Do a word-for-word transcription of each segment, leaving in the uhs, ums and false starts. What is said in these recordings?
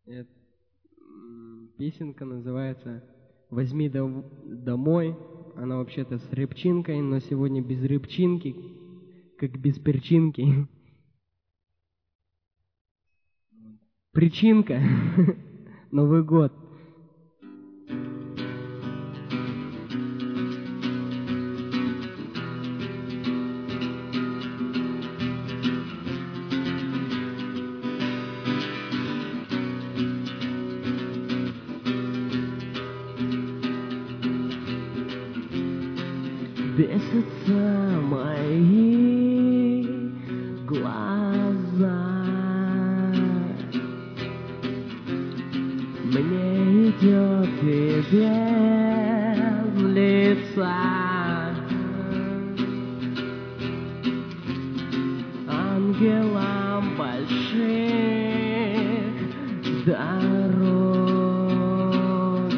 Э, м, Песенка называется «Возьми дом- домой». Она вообще-то с рыбчинкой, но сегодня без рыбчинки, как без перчинки. Причинка. Новый год. Бесятся мои глаза, мне идет и без лица. Ангелам больших дорог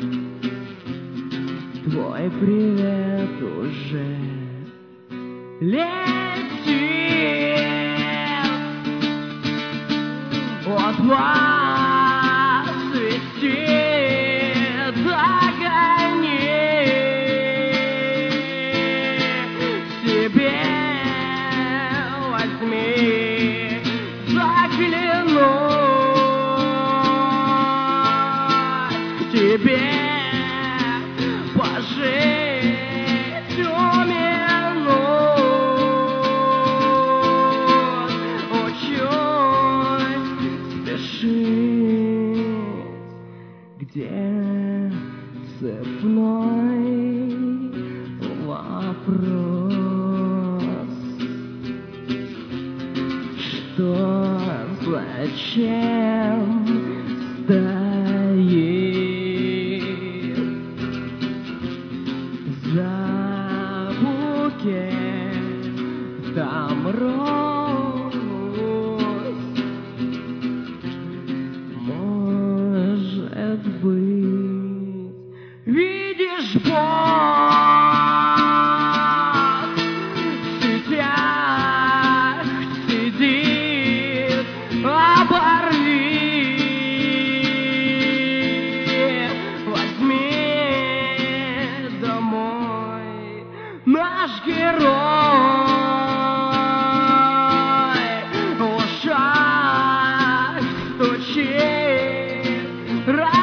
твой привет уже летит. От вас светит огонь. Себе возьми, заглянуть к тебе, пожить уминуть, учусь спешить, где цепной вопрос, что зачем стоит за букетом роз. Может быть, видишь, Бог в сетях сидит, оборви, возьми домой наш герой. В ушах стучит